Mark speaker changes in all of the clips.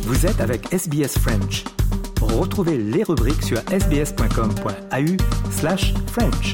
Speaker 1: Vous êtes avec SBS French. Retrouvez les rubriques sur sbs.com.au/French.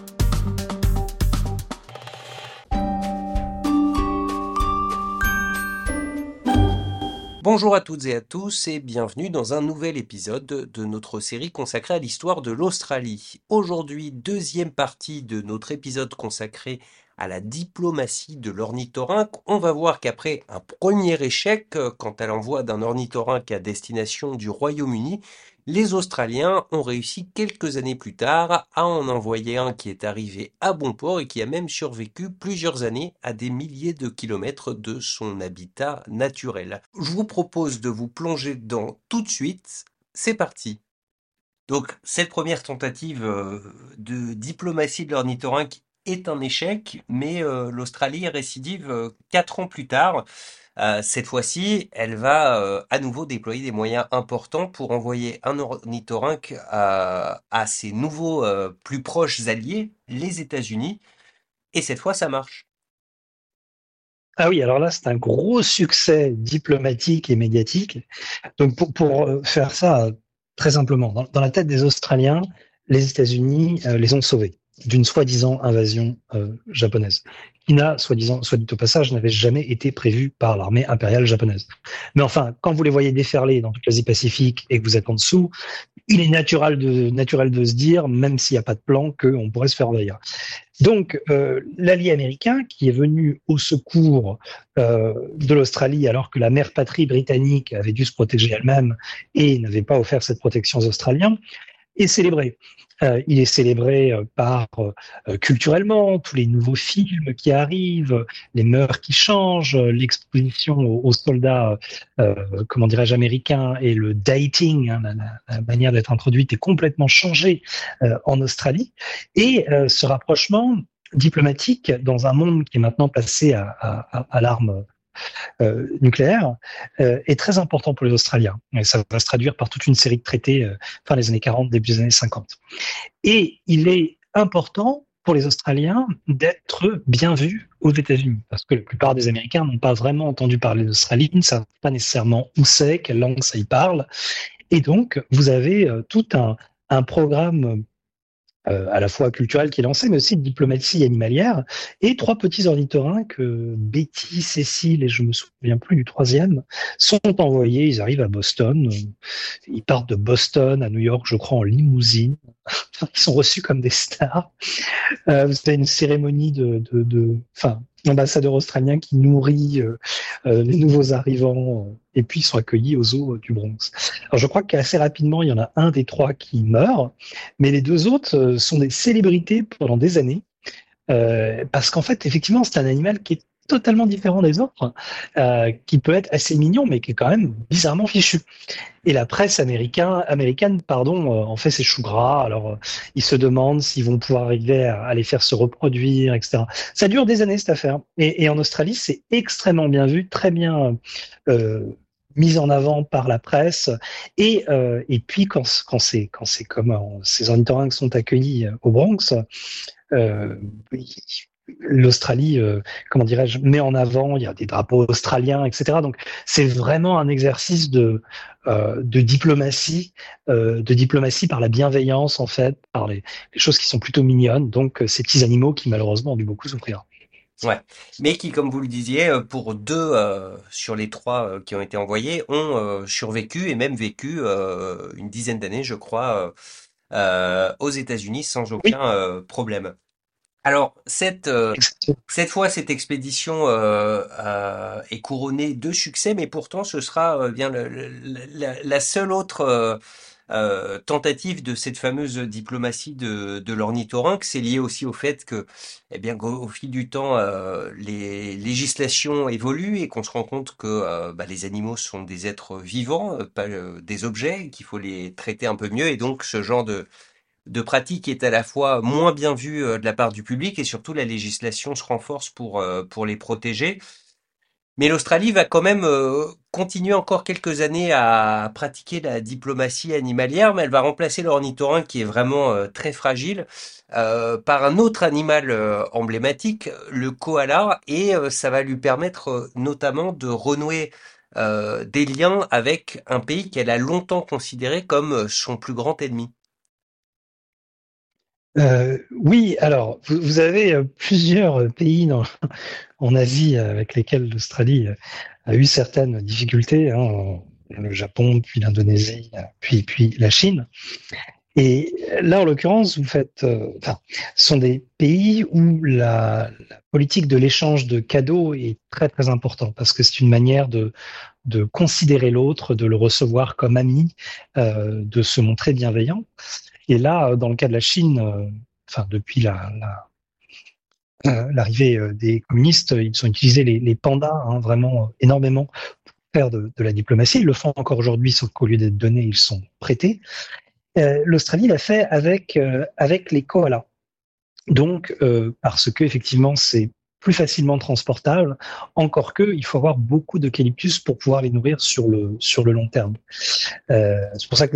Speaker 2: Bonjour à toutes et à tous et bienvenue dans un nouvel épisode de notre série consacrée à l'histoire de l'Australie. Aujourd'hui, deuxième partie de notre épisode consacré à la diplomatie de l'ornithorynque. On va voir qu'après un premier échec quant à l'envoi d'un ornithorynque à destination du Royaume-Uni, les Australiens ont réussi quelques années plus tard à en envoyer un qui est arrivé à bon port et qui a même survécu plusieurs années à des milliers de kilomètres de son habitat naturel. Je vous propose de vous plonger dedans tout de suite. C'est parti. Donc, cette première tentative de diplomatie de l'ornithorynque est un échec, mais l'Australie récidive 4 ans plus tard. Cette fois-ci, elle va à nouveau déployer des moyens importants pour envoyer un ornithorynque à ses nouveaux plus proches alliés, les États-Unis. Et cette fois, ça marche.
Speaker 3: Ah oui, alors là, c'est un gros succès diplomatique et médiatique. Donc pour faire ça très simplement, dans la tête des Australiens, les États-Unis les ont sauvés d'une soi-disant invasion japonaise, qui n'a, soi-disant, soit dit au passage, n'avait jamais été prévue par l'armée impériale japonaise. Mais enfin, quand vous les voyez déferler dans toute l'Asie-Pacifique et que vous êtes en dessous, il est naturel de se dire, même s'il n'y a pas de plan, qu'on pourrait se faire envahir. Donc, l'allié américain qui est venu au secours de l'Australie alors que la mère patrie britannique avait dû se protéger elle-même et n'avait pas offert cette protection aux Australiens, est célébré. Il est célébré culturellement, tous les nouveaux films qui arrivent, les mœurs qui changent, l'exposition aux soldats, comment dirais-je, américains et le dating, hein, la manière d'être introduite est complètement changée en Australie. Et ce rapprochement diplomatique dans un monde qui est maintenant passé à l'arme nucléaire est très important pour les Australiens. Et ça va se traduire par toute une série de traités fin des années 40, début des années 50. Et il est important pour les Australiens d'être bien vus aux États-Unis, parce que la plupart des Américains n'ont pas vraiment entendu parler d'Australie, ne savent pas nécessairement où c'est, quelle langue ça y parle. Et donc, vous avez tout un programme à la fois culturel qui est lancé, mais aussi de diplomatie animalière, et 3 petits ornithorynques, Betty, Cécile, et je me souviens plus du troisième, sont envoyés, ils arrivent à Boston, ils partent de Boston à New York, je crois, en limousine, ils sont reçus comme des stars. Vous avez une cérémonie l'ambassadeur australien qui nourrit les nouveaux arrivants, et puis ils sont accueillis aux zoos du Bronx. Alors je crois qu'assez rapidement, il y en a un des 3 qui meurt, mais les 2 autres sont des célébrités pendant des années, parce qu'en fait, effectivement, c'est un animal qui est totalement différent des autres, qui peut être assez mignon, mais qui est quand même bizarrement fichu. Et la presse américaine, en fait ses choux gras. Alors, ils se demandent s'ils vont pouvoir arriver à les faire se reproduire, etc. Ça dure des années, cette affaire. Et en Australie, c'est extrêmement bien vu, très bien mis en avant par la presse. Et puis, quand c'est comme ces ornithorynques sont accueillis au Bronx, euh, l'Australie, comment dirais-je, met en avant, il y a des drapeaux australiens, etc. Donc, c'est vraiment un exercice de diplomatie par la bienveillance, en fait, par les choses qui sont plutôt mignonnes. Donc, ces petits animaux qui, malheureusement, ont dû beaucoup souffrir.
Speaker 2: Ouais, mais qui, comme vous le disiez, pour 2 sur les 3 qui ont été envoyés, ont survécu et même vécu une dizaine d'années, je crois, aux États-Unis sans
Speaker 3: Oui,
Speaker 2: aucun problème. Alors, cette fois, cette expédition est couronnée de succès, mais pourtant, ce sera bien la seule autre tentative de cette fameuse diplomatie de l'ornithorynque. C'est lié aussi au fait que, eh bien, au fil du temps, les législations évoluent et qu'on se rend compte que les animaux sont des êtres vivants, pas des objets, qu'il faut les traiter un peu mieux. Et donc, ce genre de pratique est à la fois moins bien vue de la part du public et surtout la législation se renforce pour les protéger. Mais l'Australie va quand même continuer encore quelques années à pratiquer la diplomatie animalière, mais elle va remplacer l'ornithorynque qui est vraiment très fragile par un autre animal emblématique, le koala, et ça va lui permettre notamment de renouer des liens avec un pays qu'elle a longtemps considéré comme son plus grand ennemi.
Speaker 3: Oui, alors vous avez plusieurs pays en Asie avec lesquels l'Australie a eu certaines difficultés, hein, le Japon, puis l'Indonésie, puis la Chine. Et là, en l'occurrence, ce sont des pays où la politique de l'échange de cadeaux est très très importante parce que c'est une manière de considérer l'autre, de le recevoir comme ami, de se montrer bienveillant. Et là, dans le cas de la Chine, depuis l'arrivée des communistes, ils ont utilisé les pandas, hein, vraiment énormément pour faire de la diplomatie. Ils le font encore aujourd'hui, sauf qu'au lieu d'être donnés, ils sont prêtés. L'Australie l'a fait avec les koalas. Donc, parce que effectivement, c'est plus facilement transportable, encore que il faut avoir beaucoup d'eucalyptus pour pouvoir les nourrir sur le long terme. C'est pour ça que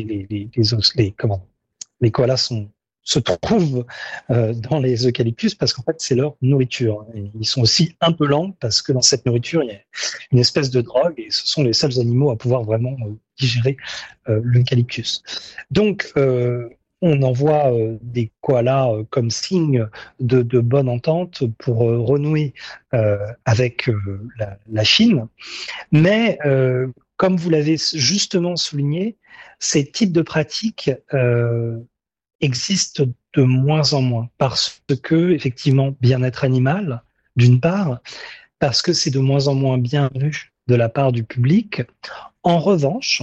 Speaker 3: les koalas se trouvent dans les eucalyptus parce qu'en fait c'est leur nourriture. Et ils sont aussi un peu lents parce que dans cette nourriture il y a une espèce de drogue et ce sont les seuls animaux à pouvoir vraiment digérer l'eucalyptus. Donc on envoie des koalas comme signe de bonne entente pour renouer avec la Chine. Mais comme vous l'avez justement souligné, ces types de pratiques existent de moins en moins parce que, effectivement, bien-être animal, d'une part, parce que c'est de moins en moins bien vu de la part du public. En revanche,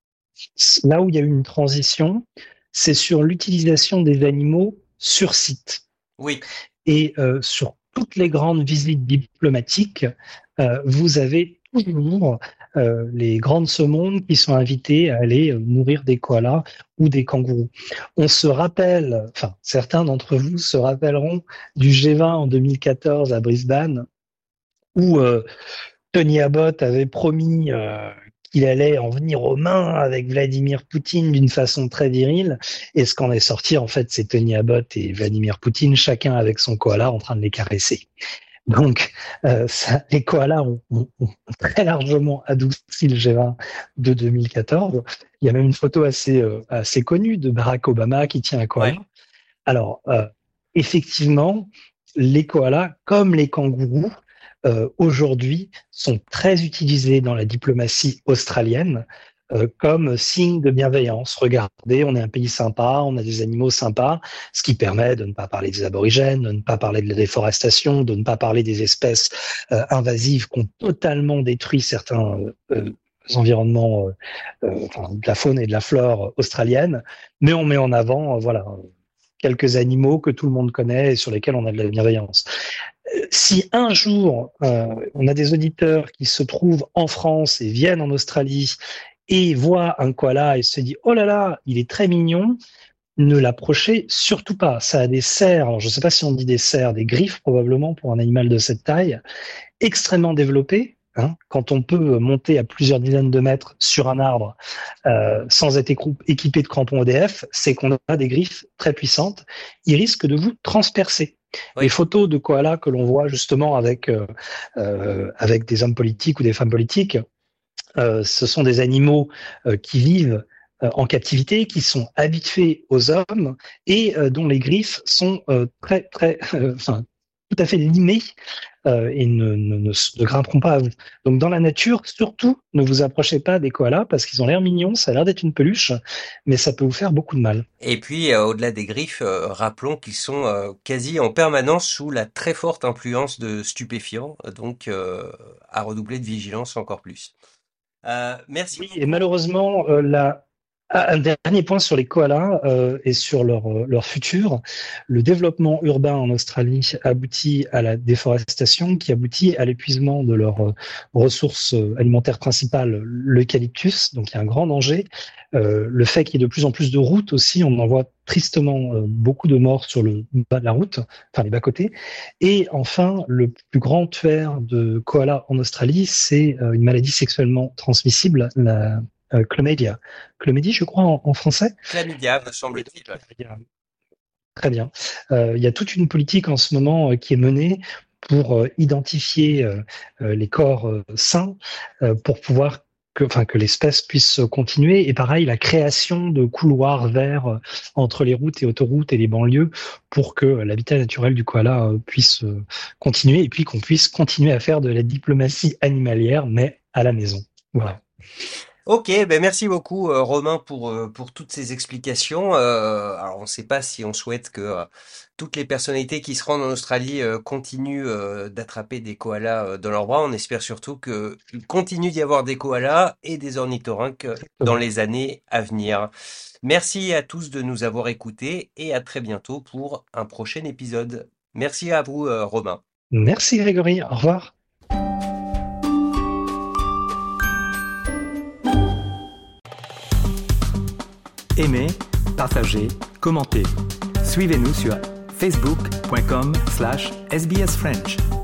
Speaker 3: là où il y a eu une transition, c'est sur l'utilisation des animaux sur site.
Speaker 2: Oui,
Speaker 3: Et sur toutes les grandes visites diplomatiques, vous avez toujours les grands de ce monde qui sont invités à aller nourrir des koalas ou des kangourous. On se rappelle, enfin certains d'entre vous se rappelleront du G20 en 2014 à Brisbane, où Tony Abbott avait promis qu'il allait en venir aux mains avec Vladimir Poutine d'une façon très virile. Et ce qu'en est sorti, en fait, c'est Tony Abbott et Vladimir Poutine, chacun avec son koala en train de les caresser. Donc, les koalas ont très largement adouci le G20 de 2014. Il y a même une photo assez connue de Barack Obama qui tient un koala.
Speaker 2: ouais.
Speaker 3: Alors, effectivement, les koalas, comme les kangourous, aujourd'hui, sont très utilisés dans la diplomatie australienne comme signe de bienveillance. Regardez, on est un pays sympa, on a des animaux sympas, ce qui permet de ne pas parler des aborigènes, de ne pas parler de la déforestation, de ne pas parler des espèces invasives qui ont totalement détruit certains environnements, de la faune et de la flore australienne, mais on met en avant, voilà, quelques animaux que tout le monde connaît et sur lesquels on a de la bienveillance. Si un jour on a des auditeurs qui se trouvent en France et viennent en Australie et voient un koala et se disent oh là là, il est très mignon, ne l'approchez surtout pas. Ça a des serres, alors je ne sais pas si on dit des serres, des griffes probablement pour un animal de cette taille, extrêmement développées. Hein, quand on peut monter à plusieurs dizaines de mètres sur un arbre sans être équipé de crampons EDF, c'est qu'on a des griffes très puissantes. Ils risquent de vous transpercer. Les
Speaker 2: Oui.
Speaker 3: photos de koalas que l'on voit justement avec des hommes politiques ou des femmes politiques, ce sont des animaux qui vivent en captivité, qui sont habitués aux hommes et dont les griffes sont tout à fait limées et ne grimperont pas à vous. Donc dans la nature, surtout, ne vous approchez pas des koalas parce qu'ils ont l'air mignons, ça a l'air d'être une peluche, mais ça peut vous faire beaucoup de mal.
Speaker 2: Et puis, au-delà des griffes, rappelons qu'ils sont quasi en permanence sous la très forte influence de stupéfiants, donc à redoubler de vigilance encore plus. Merci
Speaker 3: Oui, et
Speaker 2: beaucoup.
Speaker 3: malheureusement, un dernier point sur les koalas et sur leur futur. Le développement urbain en Australie aboutit à la déforestation qui aboutit à l'épuisement de leurs ressources alimentaires principales, l'eucalyptus. Donc il y a un grand danger. Le fait qu'il y ait de plus en plus de routes aussi, on en voit tristement beaucoup de morts sur le bas de la route, enfin les bas-côtés. Et enfin, le plus grand tueur de koalas en Australie, c'est une maladie sexuellement transmissible, la chlamydia. Chlamydie, je crois, en français.
Speaker 2: Chlamydia, me
Speaker 3: Et donc,
Speaker 2: semble-t-il.
Speaker 3: très bien. Il y a toute une politique en ce moment qui est menée pour identifier les corps sains pour pouvoir que l'espèce puisse continuer. Et pareil, la création de couloirs verts entre les routes et autoroutes et les banlieues pour que l'habitat naturel du koala puisse continuer et puis qu'on puisse continuer à faire de la diplomatie animalière, mais à la maison. Voilà.
Speaker 2: Ok, ben merci beaucoup Romain pour toutes ces explications. Alors on ne sait pas si on souhaite que toutes les personnalités qui se rendent en Australie continuent d'attraper des koalas dans leurs bras. On espère surtout qu'il continue d'y avoir des koalas et des ornithorynques dans les années à venir. Merci à tous de nous avoir écoutés et à très bientôt pour un prochain épisode. Merci à vous Romain.
Speaker 3: Merci Grégory, au revoir.
Speaker 1: Aimez, partagez, commentez. Suivez-nous sur facebook.com/sbsfrench.